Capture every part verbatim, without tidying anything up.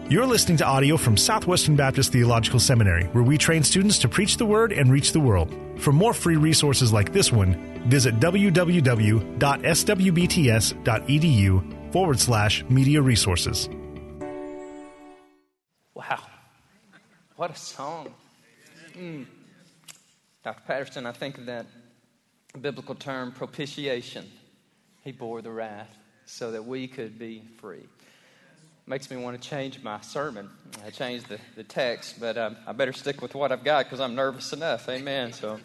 You're listening to audio from Southwestern Baptist Theological Seminary, where we train students to preach the Word and reach the world. For more free resources like this one, visit www.swbts.edu forward slash media resources. Wow. What a song. Mm. Doctor Patterson, I think of that biblical term, propitiation. He bore the wrath so that we could be free. Makes me want to change my sermon. I changed the, the text, but um, I better stick with what I've got because I'm nervous enough. Amen. So,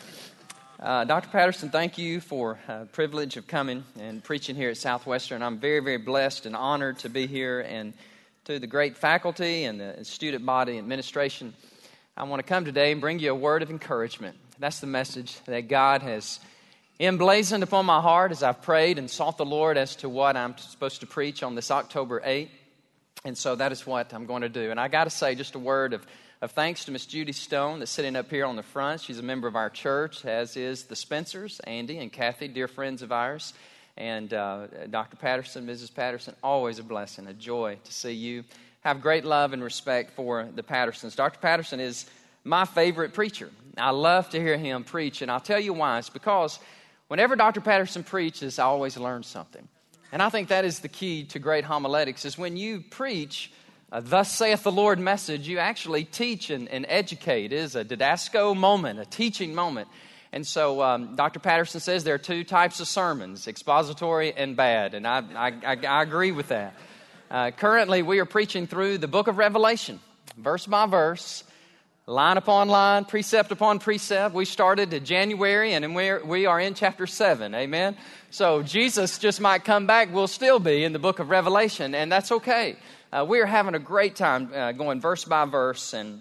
uh, Doctor Patterson, thank you for uh, the privilege of coming and preaching here at Southwestern. I'm very, very blessed and honored to be here, and to the great faculty and the student body administration, I want to come today and bring you a word of encouragement. That's the message that God has emblazoned upon my heart as I've prayed and sought the Lord as to what I'm supposed to preach on this October eighth. And so that is what I'm going to do. And I got to say just a word of, of thanks to Miss Judy Stone that's sitting up here on the front. She's a member of our church, as is the Spencers, Andy and Kathy, dear friends of ours. And uh, Doctor Patterson, Missus Patterson, always a blessing, a joy to see you. Have great love and respect for the Pattersons. Doctor Patterson is my favorite preacher. I love to hear him preach, and I'll tell you why. It's because whenever Doctor Patterson preaches, I always learn something. And I think that is the key to great homiletics, is when you preach a thus saith the Lord message, you actually teach and, and educate. It is a didasco moment, a teaching moment. And so um, Doctor Patterson says there are two types of sermons, expository and bad, and I, I, I, I agree with that. Uh, currently, we are preaching through the book of Revelation, verse by verse, line upon line, precept upon precept. We started in January, and we're, we are in chapter seven, amen? So Jesus just might come back. We'll still be in the book of Revelation, and that's okay. Uh, we are having a great time uh, going verse by verse, and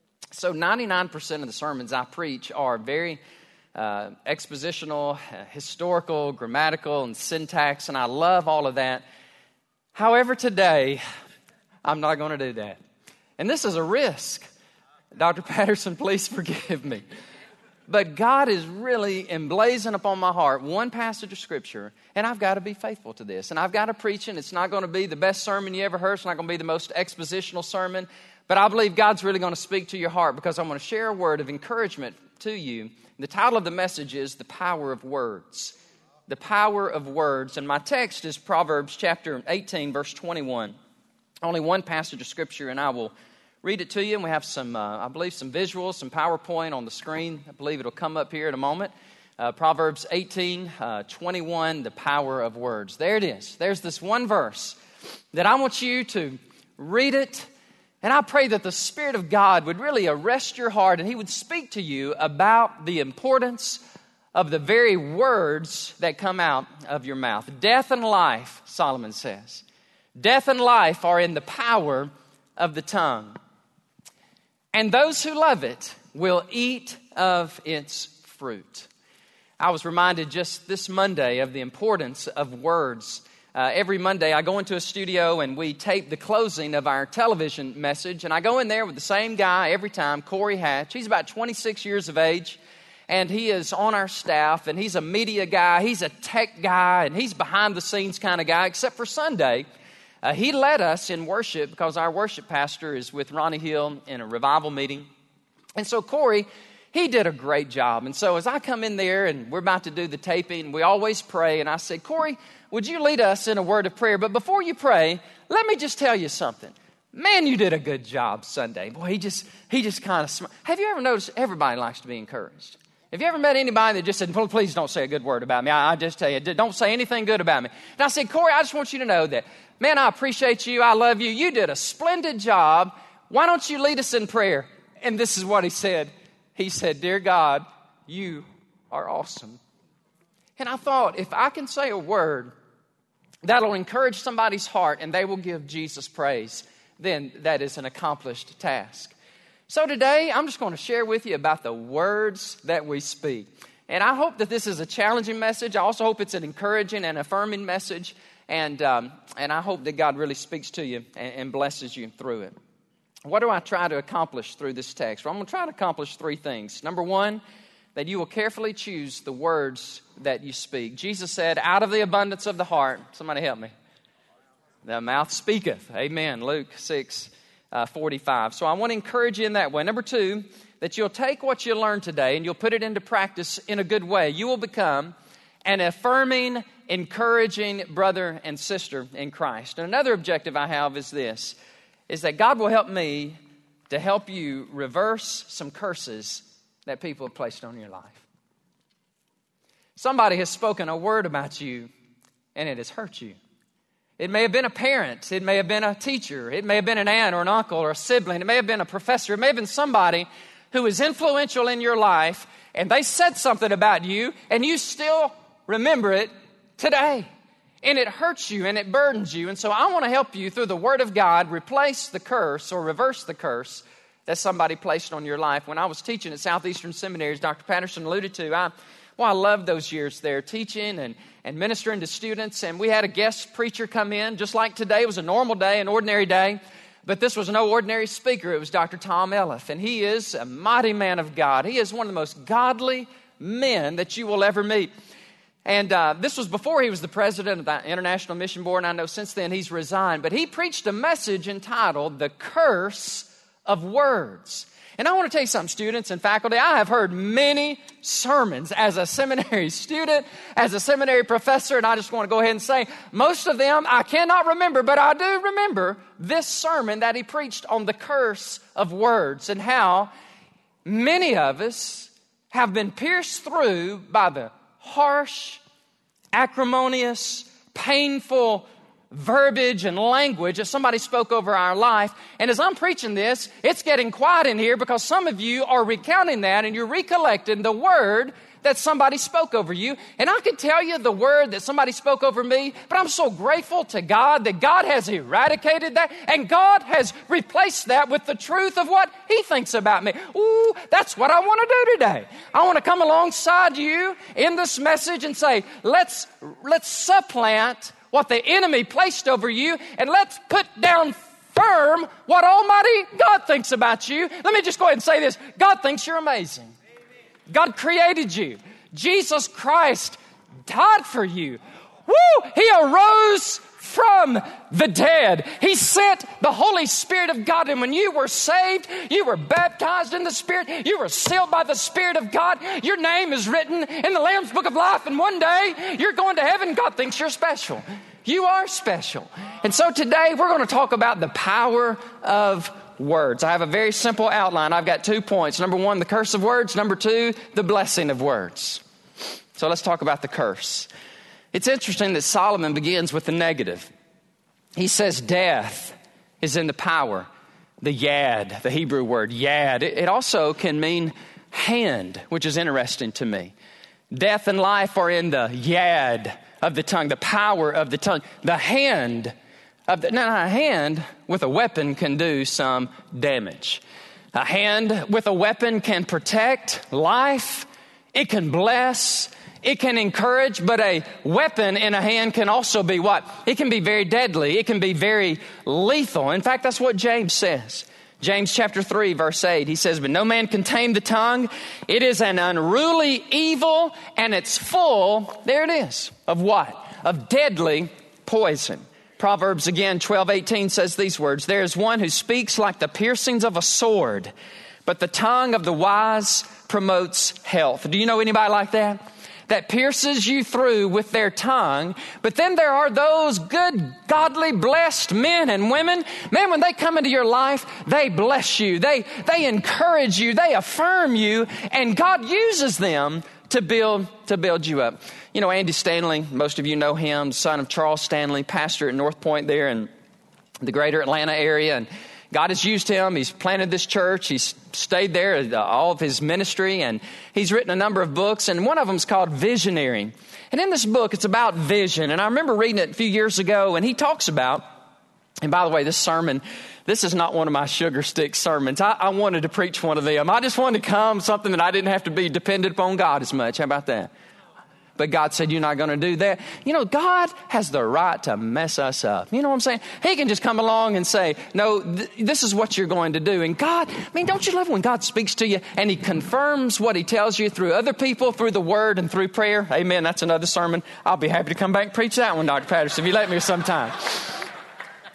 so ninety-nine percent of the sermons I preach are very uh, expositional, uh, historical, grammatical, and syntax, and I love all of that. However, today, I'm not going to do that. And this is a risk. Doctor Patterson, please forgive me. But God is really emblazoned upon my heart one passage of Scripture, and I've got to be faithful to this. And I've got to preach it. It's not going to be the best sermon you ever heard. It's not going to be the most expositional sermon. But I believe God's really going to speak to your heart, because I'm going to share a word of encouragement to you. The title of the message is The Power of Words. The Power of Words. And my text is Proverbs chapter eighteen, verse twenty-one. Only one passage of Scripture, and I will read it to you. And we have some, uh, I believe, some visuals, some PowerPoint on the screen. I believe it'll come up here in a moment. Uh, Proverbs eighteen, uh, twenty-one, the power of words. There it is. There's this one verse that I want you to read it. And I pray that the Spirit of God would really arrest your heart, and He would speak to you about the importance of the very words that come out of your mouth. Death and life, Solomon says. Death and life are in the power of the tongue. And those who love it will eat of its fruit. I was reminded just this Monday of the importance of words. Uh, every Monday I go into a studio and we tape the closing of our television message. And I go in there with the same guy every time, Corey Hatch. He's about twenty-six years of age. And he is on our staff, and he's a media guy. He's a tech guy, and he's behind-the-scenes kind of guy, except for Sunday. Uh, he led us in worship because our worship pastor is with Ronnie Hill in a revival meeting. And so Corey, he did a great job. And so as I come in there and we're about to do the taping, we always pray. And I said, Corey, would you lead us in a word of prayer? But before you pray, let me just tell you something. Man, you did a good job Sunday. Boy, he just he just kind of smiled. Have you ever noticed everybody likes to be encouraged? Have you ever met anybody that just said, please don't say a good word about me? I, I just tell you, don't say anything good about me. And I said, Corey, I just want you to know that, man, I appreciate you. I love you. You did a splendid job. Why don't you lead us in prayer? And this is what he said. He said, dear God, you are awesome. And I thought, if I can say a word that'll encourage somebody's heart and they will give Jesus praise, then that is an accomplished task. So today, I'm just going to share with you about the words that we speak. And I hope that this is a challenging message. I also hope it's an encouraging and affirming message. And um, and I hope that God really speaks to you and, and blesses you through it. What do I try to accomplish through this text? Well, I'm going to try to accomplish three things. Number one, that you will carefully choose the words that you speak. Jesus said, out of the abundance of the heart, somebody help me, the mouth speaketh. Amen. Luke six uh, forty-five. So I want to encourage you in that way. Number two, that you'll take what you learned today and you'll put it into practice in a good way. You will become an affirming, encouraging brother and sister in Christ. And another objective I have is this, is that God will help me to help you reverse some curses that people have placed on your life. Somebody has spoken a word about you and it has hurt you. It may have been a parent. It may have been a teacher. It may have been an aunt or an uncle or a sibling. It may have been a professor. It may have been somebody who is influential in your life, and they said something about you, and you still remember it today. And it hurts you, and it burdens you. And so I want to help you through the Word of God replace the curse or reverse the curse that somebody placed on your life. When I was teaching at Southeastern Seminary, as Doctor Patterson alluded to, I, well, I loved those years there, teaching and, and ministering to students. And we had a guest preacher come in, just like today. It was a normal day, an ordinary day. But this was no ordinary speaker. It was Doctor Tom Elliff. And he is a mighty man of God. He is one of the most godly men that you will ever meet. And uh, this was before he was the president of the International Mission Board. And I know since then he's resigned. But he preached a message entitled, The Curse of Words. And I want to tell you something, students and faculty. I have heard many sermons as a seminary student, as a seminary professor, and I just want to go ahead and say, most of them I cannot remember, but I do remember this sermon that he preached on the curse of words and how many of us have been pierced through by the harsh, acrimonious, painful verbiage and language that somebody spoke over our life. And as I'm preaching this, it's getting quiet in here because some of you are recounting that and you're recollecting the word that somebody spoke over you. And I can tell you the word that somebody spoke over me, but I'm so grateful to God that God has eradicated that and God has replaced that with the truth of what He thinks about me. Ooh, that's what I want to do today. I want to come alongside you in this message and say, let's, let's supplant what the enemy placed over you, and let's put down firm what Almighty God thinks about you. Let me just go ahead and say this. God thinks you're amazing. God created you. Jesus Christ died for you. Woo! He arose from the dead. He sent the Holy Spirit of God. And when you were saved, you were baptized in the Spirit. You were sealed by the Spirit of God. Your name is written in the Lamb's Book of Life. And one day you're going to heaven. God thinks you're special. You are special. And so today we're going to talk about the power of words. I have a very simple outline. I've got two points. Number one, the curse of words. Number two, the blessing of words. So let's talk about the curse. It's interesting that Solomon begins with the negative. He says death is in the power. The yad, the Hebrew word yad. It also can mean hand, which is interesting to me. Death and life are in the yad of the tongue, the power of the tongue. The hand of the, now a hand with a weapon can do some damage. A hand with a weapon can protect life. It can bless. It can encourage, but a weapon in a hand can also be what? It can be very deadly. It can be very lethal. In fact, that's what James says. James chapter three, verse eight, he says, but no man can tame the tongue. It is an unruly evil, and it's full, there it is, of what? Of deadly poison. Proverbs again, twelve eighteen says these words, there is one who speaks like the piercings of a sword, but the tongue of the wise promotes health. Do you know anybody like that? That pierces you through with their tongue. But then there are those good, godly, blessed men and women. Man, when they come into your life, they bless you. They, they encourage you. They affirm you. And God uses them to build, to build you up. You know, Andy Stanley, most of you know him, son of Charles Stanley, pastor at North Point there in the greater Atlanta area. And God has used him. He's planted this church. He's stayed there all of his ministry, and he's written a number of books, and one of them is called Visionary. And in this book, it's about vision. And I remember reading it a few years ago, and he talks about, and by the way, this sermon, this is not one of my sugar stick sermons. I, I wanted to preach one of them. I just wanted to come, something that I didn't have to be dependent upon God as much. How about that? But God said, you're not going to do that. You know, God has the right to mess us up. You know what I'm saying? He can just come along and say, no, th- this is what you're going to do. And God, I mean, don't you love when God speaks to you and He confirms what He tells you through other people, through the Word and through prayer? Amen. That's another sermon. I'll be happy to come back and preach that one, Doctor Patterson, if you let me sometime.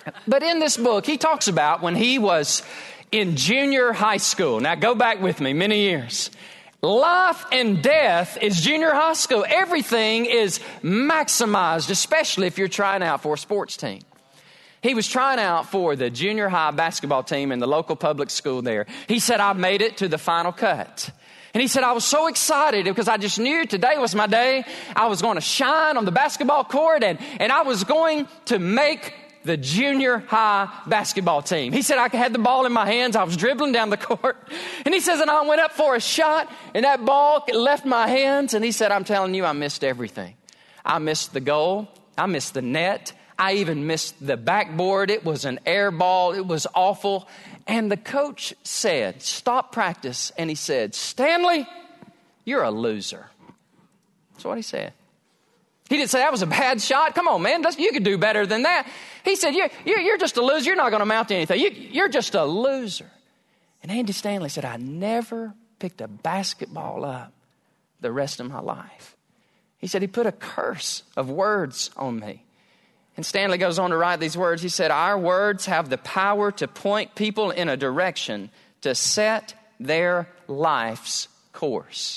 But in this book, he talks about when he was in junior high school. Now, go back with me many years. Life and death is junior high school. Everything is maximized, especially if you're trying out for a sports team. He was trying out for the junior high basketball team in the local public school there. He said, I made it to the final cut. And he said, I was so excited because I just knew today was my day. I was going to shine on the basketball court and, and I was going to make the junior high basketball team. He said, I had the ball in my hands. I was dribbling down the court. And he says, and I went up for a shot and that ball left my hands. And he said, I'm telling you, I missed everything. I missed the goal. I missed the net. I even missed the backboard. It was an air ball. It was awful. And the coach said, stop practice. And he said, Stanley, you're a loser. That's what he said. He didn't say that was a bad shot. Come on, man. You could do better than that. He said, you're, you're just a loser. You're not going to amount to anything. You, you're just a loser. And Andy Stanley said, I never picked a basketball up the rest of my life. He said, he put a curse of words on me. And Stanley goes on to write these words. He said, our words have the power to point people in a direction to set their life's course.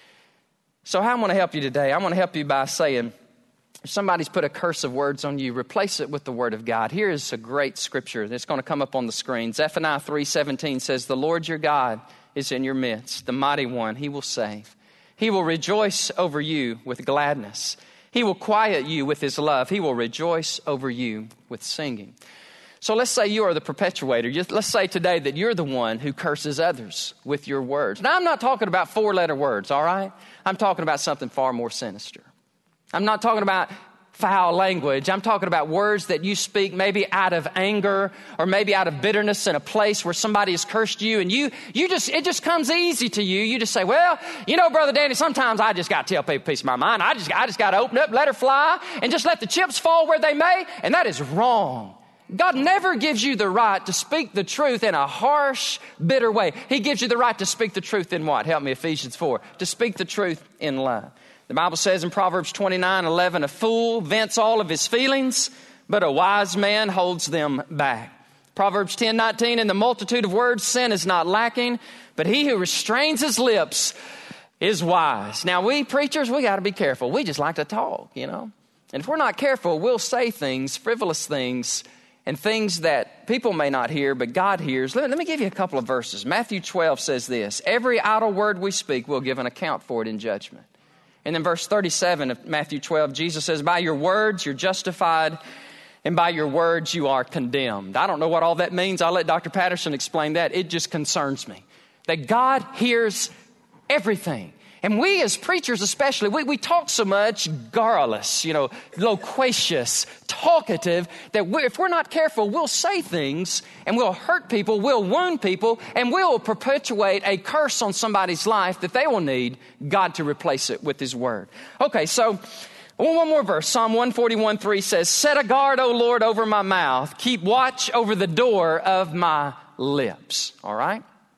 So how I'm going to help you today? I'm going to help you by saying, if somebody's put a curse of words on you, replace it with the word of God. Here is a great scripture that's going to come up on the screen. Zephaniah three seventeen says, the Lord your God is in your midst, the mighty one. He will save. He will rejoice over you with gladness. He will quiet you with his love. He will rejoice over you with singing. So let's say you are the perpetuator. Let's say today that you're the one who curses others with your words. Now, I'm not talking about four-letter words, all right? I'm talking about something far more sinister. I'm not talking about foul language. I'm talking about words that you speak maybe out of anger or maybe out of bitterness in a place where somebody has cursed you and you you just it just comes easy to you. You just say, well, you know, Brother Danny, sometimes I just got to tell people a piece of my mind. I just, I just got to open up, let her fly, and just let the chips fall where they may, and that is wrong. God never gives you the right to speak the truth in a harsh, bitter way. He gives you the right to speak the truth in what? Help me, Ephesians four. To speak the truth in love. The Bible says in Proverbs twenty-nine eleven, a fool vents all of his feelings, but a wise man holds them back. Proverbs ten nineteen, in the multitude of words, sin is not lacking, but he who restrains his lips is wise. Now, we preachers, we got to be careful. We just like to talk, you know. And if we're not careful, we'll say things, frivolous things, and things that people may not hear, but God hears. Let me, let me give you a couple of verses. Matthew twelve says this, every idle word we speak, we'll give an account for it in judgment. And then verse thirty-seven of Matthew twelve, Jesus says, by your words you're justified, and by your words you are condemned. I don't know what all that means. I'll let Doctor Patterson explain that. It just concerns me. That God hears everything. And we as preachers especially, we, we talk so much garrulous, you know, loquacious, talkative, that we, if we're not careful, we'll say things and we'll hurt people, we'll wound people, and we'll perpetuate a curse on somebody's life that they will need God to replace it with his word. Okay, so one more verse. Psalm one forty-one three says, set a guard, O Lord, over my mouth. Keep watch over the door of my lips. All right?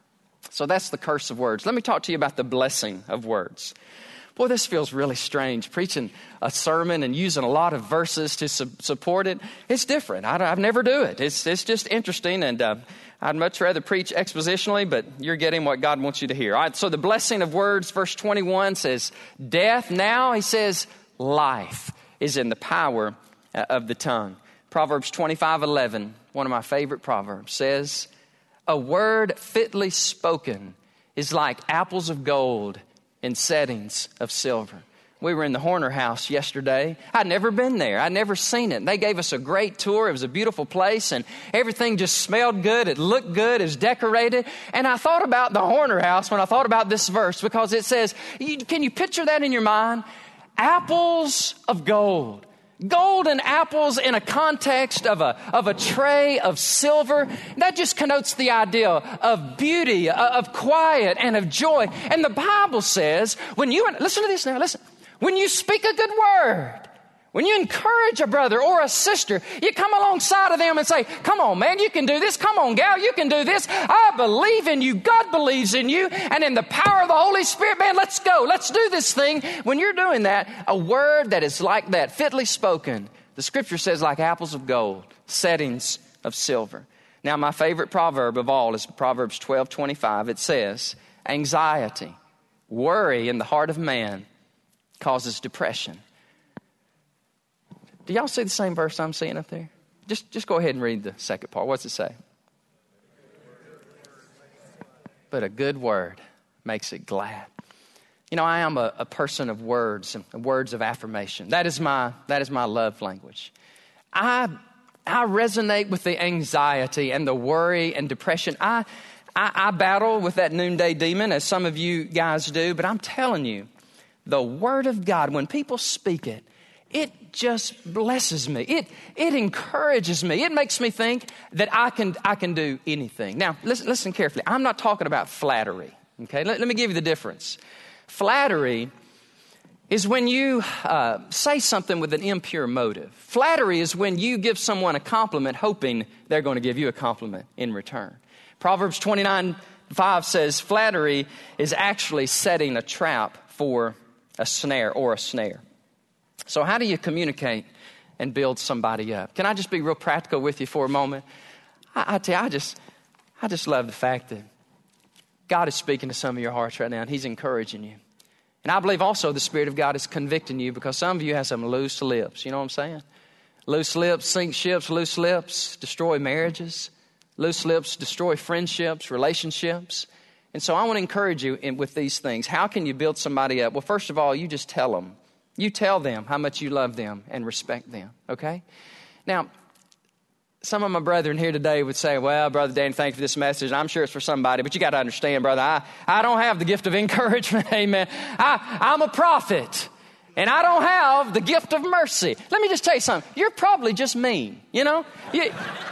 So that's the curse of words. Let me talk to you about the blessing of words. Boy, this feels really strange, preaching a sermon and using a lot of verses to su- support it. It's different. I, I've never do it. It's, it's just interesting, and uh, I'd much rather preach expositionally, but you're getting what God wants you to hear. All right, so the blessing of words, verse twenty-one says, death. Now, he says, life is in the power of the tongue. Proverbs twenty-five eleven, one of my favorite proverbs, says, a word fitly spoken is like apples of gold in settings of silver. We were in the Horner House yesterday. I'd never been there. I'd never seen it. And they gave us a great tour. It was a beautiful place, and everything just smelled good. It looked good. It was decorated. And I thought about the Horner House when I thought about this verse, because it says, can you picture that in your mind? Apples of gold. Golden apples in a context of a, of a tray of silver. That just connotes the idea of beauty, of quiet, and of joy. And the Bible says, when you, listen to this now, listen. When you speak a good word, when you encourage a brother or a sister, you come alongside of them and say, come on, man, you can do this. Come on, gal, you can do this. I believe in you. God believes in you. And in the power of the Holy Spirit, man, let's go. Let's do this thing. When you're doing that, a word that is like that, fitly spoken, the scripture says like apples of gold settings of silver. Now, my favorite proverb of all is Proverbs twelve twenty-five. It says, anxiety, worry in the heart of man causes depression. Do y'all see the same verse I'm seeing up there? Just, just go ahead and read the second part. What's it say? But a good word makes it glad. You know, I am a, a person of words and words of affirmation. That is my that is my love language. I I resonate with the anxiety and the worry and depression. I, I I battle with that noonday demon, as some of you guys do. But I'm telling you, the Word of God, when people speak it, it just blesses me. It it encourages me. It makes me think that I can I can do anything. Now, listen, listen carefully. I'm not talking about flattery. Okay, let, let me give you the difference. Flattery is when you uh, say something with an impure motive. Flattery is when you give someone a compliment hoping they're going to give you a compliment in return. Proverbs twenty-nine five says flattery is actually setting a trap for a snare or a snare. So how do you communicate and build somebody up? Can I just be real practical with you for a moment? I, I tell you, I just, I just love the fact that God is speaking to some of your hearts right now, and He's encouraging you. And I believe also the Spirit of God is convicting you, because some of you have some loose lips. You know what I'm saying? Loose lips sink ships. Loose lips destroy marriages. Loose lips destroy friendships, relationships. And so I want to encourage you in, with these things. How can you build somebody up? Well, first of all, you just tell them. You tell them how much you love them and respect them, okay? Now, some of my brethren here today would say, well, Brother Danny, thank you for this message. I'm sure it's for somebody, but you got to understand, brother, I, I don't have the gift of encouragement, amen. I, I'm a prophet, and I don't have the gift of mercy. Let me just tell you something. You're probably just mean, you know? You,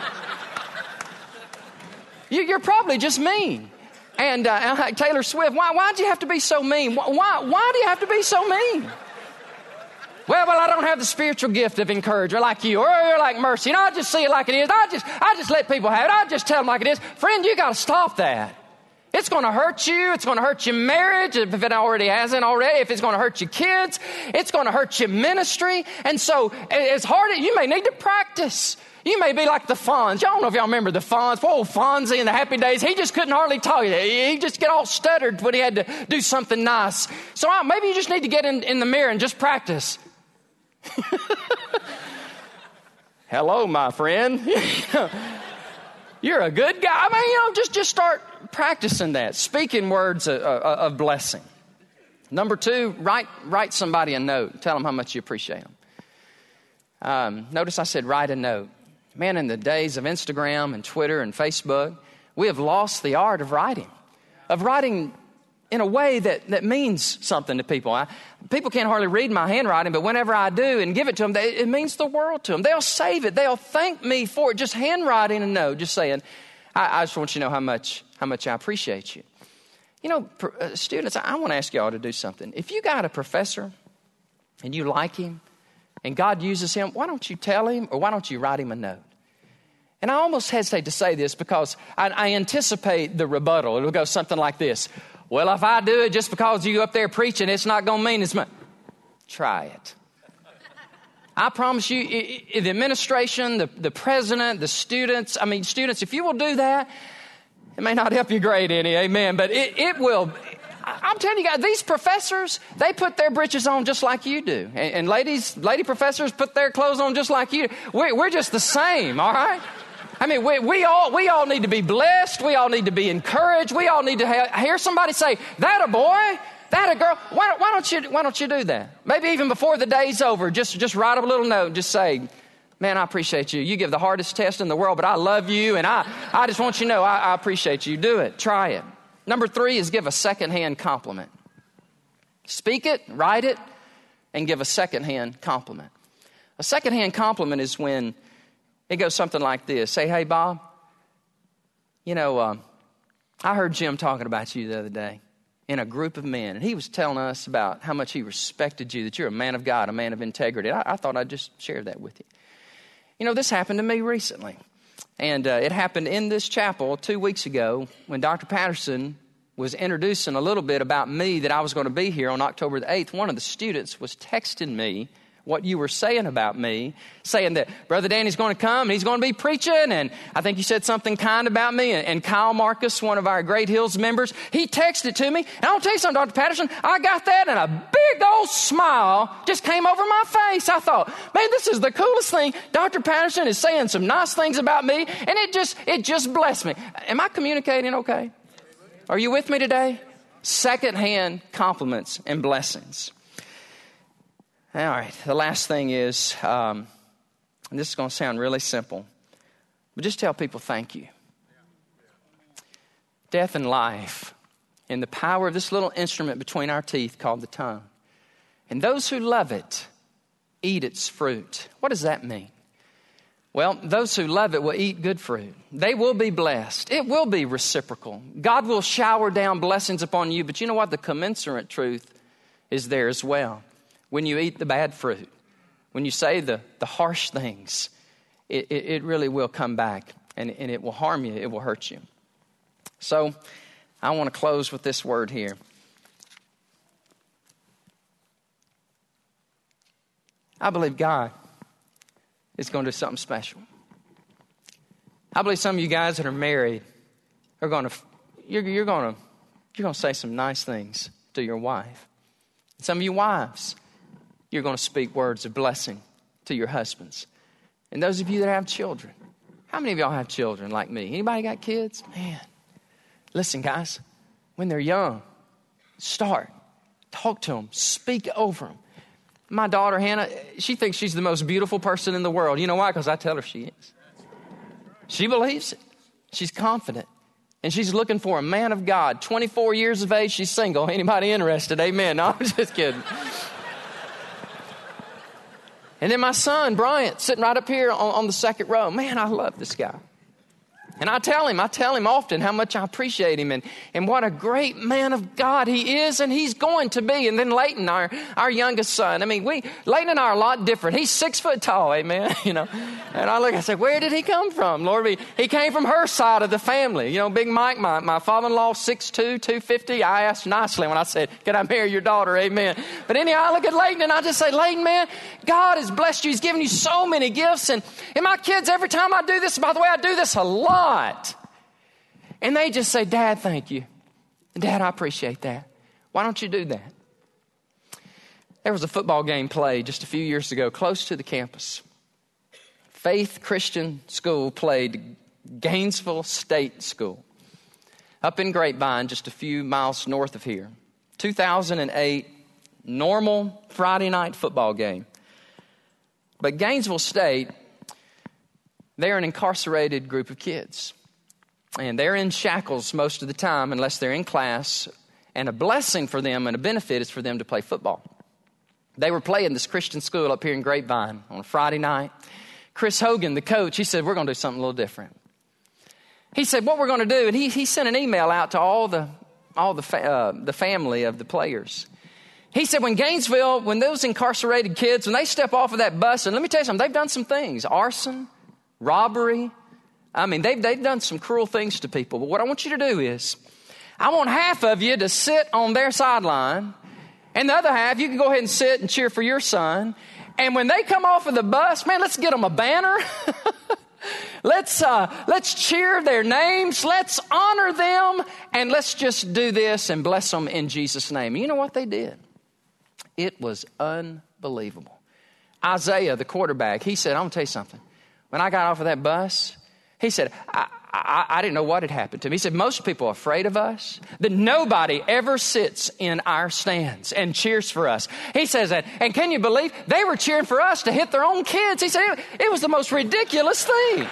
you, you're probably just mean. And uh, Taylor Swift, why, why'd you have to be so mean? Why, why do you have to be so mean? Well, well, I don't have the spiritual gift of encouragement like you, or you're like mercy. You know, I just see it like it is. I just, I just let people have it. I just tell them like it is. Friend, you got to stop that. It's going to hurt you. It's going to hurt your marriage if it already hasn't already. If it's going to hurt your kids, it's going to hurt your ministry. And so it's hard. You may need to practice. You may be like the Fonz. Y'all don't know if y'all remember the Fonz. Poor old Fonzie in the Happy Days. He just couldn't hardly talk. He just get all stuttered when he had to do something nice. So uh, maybe you just need to get in, in the mirror and just practice. Hello, my friend. You're a good guy. I mean, you know, just, just start practicing that. Speaking words of, of blessing. Number two, write, write somebody a note. Tell them how much you appreciate them. Um, notice I said write a note. Man, in the days of Instagram and Twitter and Facebook, we have lost the art of writing. Of writing in a way that, that means something to people. I, people can't hardly read my handwriting, but whenever I do and give it to them, they, it means the world to them. They'll save it. They'll thank me for it. Just handwriting a note, just saying, I, I just want you to know how much, how much I appreciate you. You know, uh, students, I, I want to ask you all to do something. If you got a professor and you like him and God uses him, why don't you tell him, or why don't you write him a note? And I almost hesitate to say this because I, I anticipate the rebuttal. It'll go something like this. Well, if I do it just because you up there preaching, it's not going to mean as much. Try it. I promise you, it, it, the administration, the, the president, the students, I mean, students, if you will do that, it may not help your grade any, amen, but it, it will. I'm telling you guys, these professors, they put their britches on just like you do. And, and ladies, lady professors put their clothes on just like you do. We're, we're just the same, all right? I mean, we, we all we all need to be blessed. We all need to be encouraged. We all need to ha- hear somebody say, that a boy, that a girl. Why, why don't you why don't you do that? Maybe even before the day's over, just, just write up a little note and just say, man, I appreciate you. You give the hardest test in the world, but I love you, and I, I just want you to know I, I appreciate you. Do it. Try it. Number three is give a secondhand compliment. Speak it, write it, and give a secondhand compliment. A secondhand compliment is when it goes something like this. Say, hey, Bob, you know, uh, I heard Jim talking about you the other day in a group of men. And he was telling us about how much he respected you, that you're a man of God, a man of integrity. I, I thought I'd just share that with you. You know, this happened to me recently. And uh, it happened in this chapel two weeks ago when Doctor Patterson was introducing a little bit about me, that I was going to be here on October the eighth. One of the students was texting me what you were saying about me, saying that Brother Danny's going to come and he's going to be preaching. And I think you said something kind about me. And, and Kyle Marcus, one of our Great Hills members, he texted to me. And I'll tell you something, Doctor Patterson, I got that and a big old smile just came over my face. I thought, man, this is the coolest thing. Doctor Patterson is saying some nice things about me. And it just, it just blessed me. Am I communicating okay? Are you with me today? Secondhand compliments and blessings. All right, the last thing is, um, and this is going to sound really simple, but just tell people thank you. Death and life, and the power of this little instrument between our teeth called the tongue. And those who love it, eat its fruit. What does that mean? Well, those who love it will eat good fruit. They will be blessed. It will be reciprocal. God will shower down blessings upon you, but you know what? The commensurate truth is there as well. When you eat the bad fruit, when you say the, the harsh things, it, it, it really will come back and, and it will harm you. It will hurt you. So I want to close with this word here. I believe God is going to do something special. I believe some of you guys that are married are going to, you're, you're going to, you're going to say some nice things to your wife. Some of you wives, you're going to speak words of blessing to your husbands. And those of you that have children, how many of y'all have children like me? Anybody got kids? Man, listen, guys, when they're young, start, talk to them, speak over them. My daughter, Hannah, she thinks she's the most beautiful person in the world. You know why? Because I tell her she is. She believes it. She's confident. And she's looking for a man of God. twenty-four years of age, she's single. Anybody interested? Amen. No, I'm just kidding. And then my son, Bryant, sitting right up here on, on the second row. Man, I love this guy. And I tell him, I tell him often how much I appreciate him and, and what a great man of God he is and he's going to be. And then Leighton, our, our youngest son, I mean, we, Leighton and I are a lot different. He's six foot tall, amen, you know. And I look, I said, where did he come from, Lord? He, he came from her side of the family. You know, Big Mike, my, my father-in-law, six two, two fifty. I asked nicely when I said, can I marry your daughter, amen. But anyhow, I look at Leighton and I just say, Leighton, man, God has blessed you. He's given you so many gifts. And, and my kids, every time I do this, by the way, I do this a lot. And they just say, Dad, thank you. Dad, I appreciate that. Why don't you do that? There was a football game played just a few years ago close to the campus. Faith Christian School played Gainesville State School up in Grapevine, just a few miles north of here. two thousand eight, normal Friday night football game. But Gainesville State, they're an incarcerated group of kids. And they're in shackles most of the time unless they're in class. And a blessing for them and a benefit is for them to play football. They were playing this Christian school up here in Grapevine on a Friday night. Chris Hogan, the coach, he said, we're going to do something a little different. He said, what we're going to do, and he, he sent an email out to all the all the fa- uh, the family of the players. He said, when Gainesville, when those incarcerated kids, when they step off of that bus, and let me tell you something, they've done some things, arson, robbery. I mean, they've, they've done some cruel things to people. But what I want you to do is, I want half of you to sit on their sideline, and the other half, you can go ahead and sit and cheer for your son. And when they come off of the bus, man, let's get them a banner. let's uh, let's cheer their names. Let's honor them, and let's just do this and bless them in Jesus' name. And you know what they did? It was unbelievable. Isaiah, the quarterback, he said, I'm going to tell you something. When I got off of that bus, he said, I, I, I didn't know what had happened to me. He said, most people are afraid of us, that nobody ever sits in our stands and cheers for us. He says that, and can you believe they were cheering for us to hit their own kids? He said, it, it was the most ridiculous thing.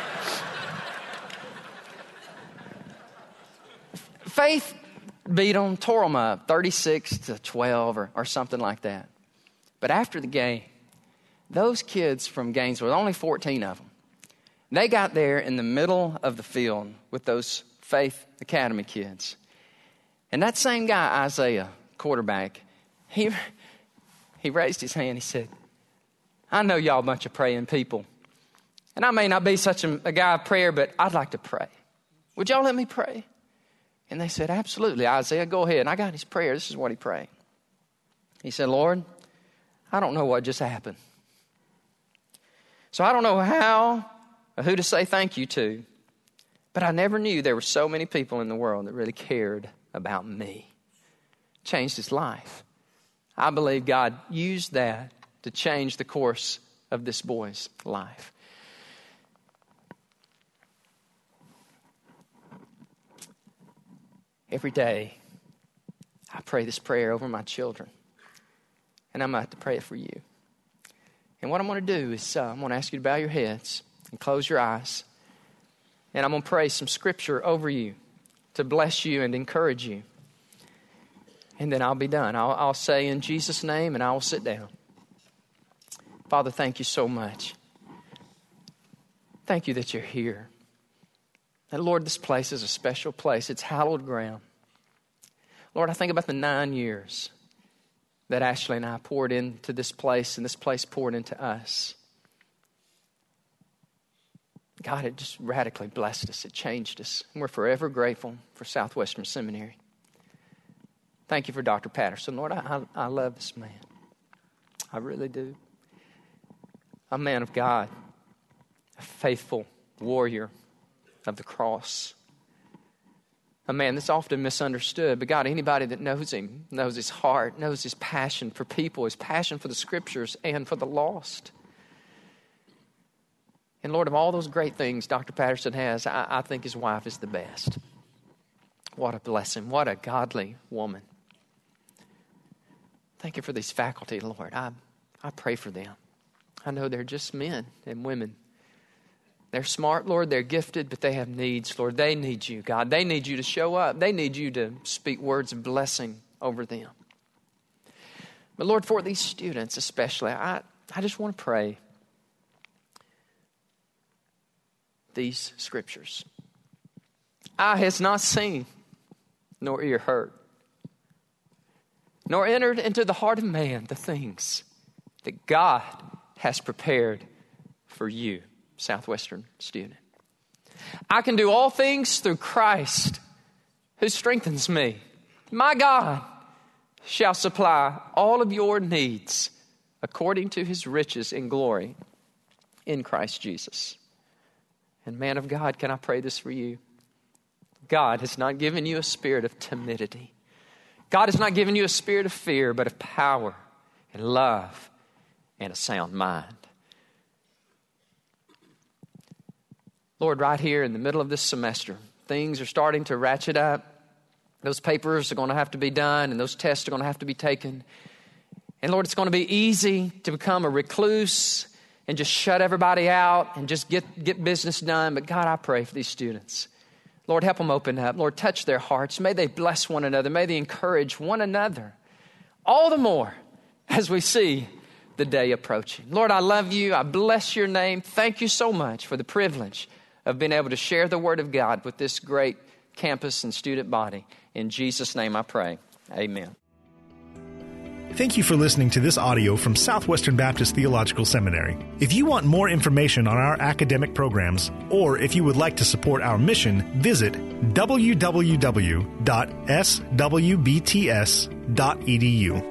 Faith beat them, tore them up, thirty-six to twelve or, or something like that. But after the game, those kids from Gainesville, only fourteen of them, they got there in the middle of the field with those Faith Academy kids. And that same guy, Isaiah, quarterback, he, he raised his hand. He said, I know y'all a bunch of praying people. And I may not be such a, a guy of prayer, but I'd like to pray. Would y'all let me pray? And they said, absolutely, Isaiah, go ahead. And I got his prayer. This is what he prayed. He said, Lord, I don't know what just happened. So I don't know how or who to say thank you to, but I never knew there were so many people in the world that really cared about me. Changed his life. I believe God used that to change the course of this boy's life. Every day, I pray this prayer over my children. And I'm about to pray it for you. And what I'm going to do is uh, I'm going to ask you to bow your heads and close your eyes. And I'm going to pray some scripture over you to bless you and encourage you. And then I'll be done. I'll, I'll say in Jesus' name and I will sit down. Father, thank you so much. Thank you that you're here. And Lord, this place is a special place. It's hallowed ground. Lord, I think about the nine years that Ashley and I poured into this place and this place poured into us. God, it just radically blessed us. It changed us. And we're forever grateful for Southwestern Seminary. Thank you for Doctor Patterson. Lord, I, I, I love this man. I really do. A man of God, a faithful warrior of the cross. A man that's often misunderstood. But God, anybody that knows him, knows his heart, knows his passion for people, his passion for the scriptures and for the lost. And Lord, of all those great things Doctor Patterson has, I, I think his wife is the best. What a blessing. What a godly woman. Thank you for these faculty, Lord. I, I pray for them. I know they're just men and women. They're smart, Lord. They're gifted, but they have needs, Lord. They need you, God. They need you to show up. They need you to speak words of blessing over them. But Lord, for these students especially, I, I just want to pray these scriptures. Eye has not seen, nor ear heard, nor entered into the heart of man the things that God has prepared for you, Southwestern student. I can do all things through Christ who strengthens me. My God shall supply all of your needs according to his riches in glory in Christ Jesus. And man of God, can I pray this for you? God has not given you a spirit of timidity. God has not given you a spirit of fear, but of power and love and a sound mind. Lord, right here in the middle of this semester, things are starting to ratchet up. Those papers are going to have to be done, and those tests are going to have to be taken. And Lord, it's going to be easy to become a recluse and just shut everybody out and just get, get business done. But God, I pray for these students. Lord, help them open up. Lord, touch their hearts. May they bless one another. May they encourage one another. All the more as we see the day approaching. Lord, I love you. I bless your name. Thank you so much for the privilege of being able to share the word of God with this great campus and student body. In Jesus' name I pray. Amen. Thank you for listening to this audio from Southwestern Baptist Theological Seminary. If you want more information on our academic programs, or if you would like to support our mission, visit w w w dot s w b t s dot e d u.